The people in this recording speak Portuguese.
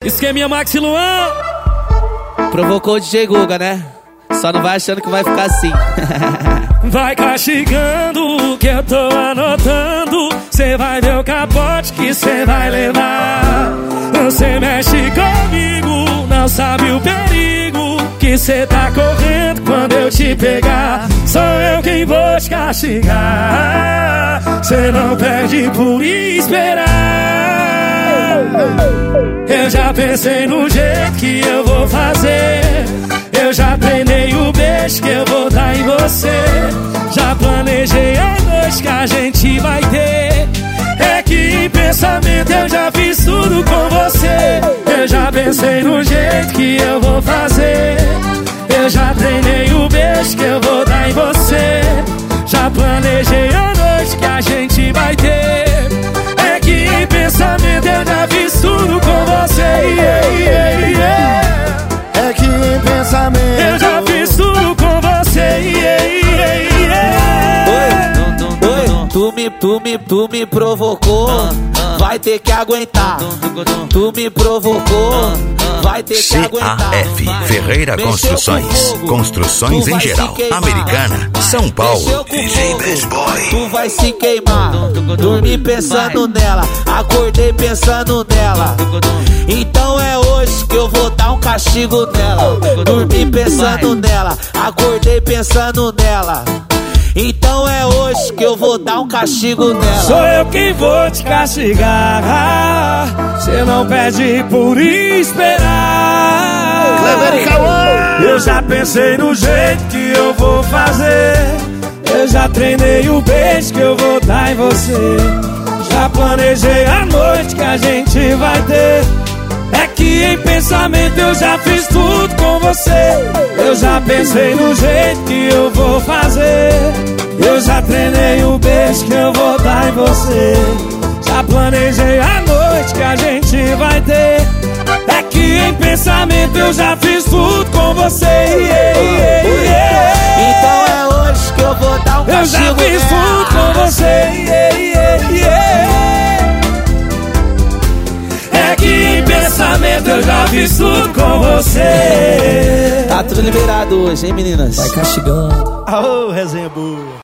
Esqueminha Max e Luan. Provocou o DJ Guga, né? Só não vai achando que vai ficar assim. Vai castigando que eu tô anotando. Cê vai ver o capote que cê vai levar. Você mexe comigo, não sabe o perigo que cê tá correndo quando eu te pegar. Sou eu quem vou te castigar. Cê não perde por esperar. Eu já pensei no jeito que eu vou fazer. Eu já treinei o beijo que eu vou dar em você. Já planejei a noite que a gente vai ter. É que em pensamento eu já fiz tudo com você. Eu já pensei no jeito que eu vou fazer. Eu já treinei o beijo que eu vou dar em você. Já planejei a noite que a gente vai ter. É que em pensamento eu já fiz tudo com você. É que em pensamento eu já fiz tudo com você. Tu me provocou, vai ter que aguentar. Tu me provocou, vai ter que aguentar. CAF Ferreira Construções, construções em geral, Americana, São Paulo. DJ Bad Boy. Tu vai se queimar. Dormi pensando nela, acordei pensando nela. Então é hoje que eu vou dar um castigo nela. Dormi pensando nela, acordei pensando nela. Então é hoje que eu vou dar um castigo nela. Sou eu quem vou te castigar. Cê não pede por esperar. Eu já pensei no jeito que eu vou fazer. Eu já treinei o beijo que eu vou dar em você. Já planejei a noite que a gente vai ter. É que em pensamento eu já fiz tudo com você. Eu já pensei no jeito que eu vou fazer. Eu já treinei o beijo que eu vou dar em você. Já planejei a noite que a gente vai ter. É que em pensamento eu já fiz tudo com você. Então é hoje que eu vou dar um castigo. Eu já fiz tudo com você. É que em pensamento eu já fiz tudo com você. Tá tudo liberado hoje, hein, meninas? Vai castigando. Aô, resenha boa.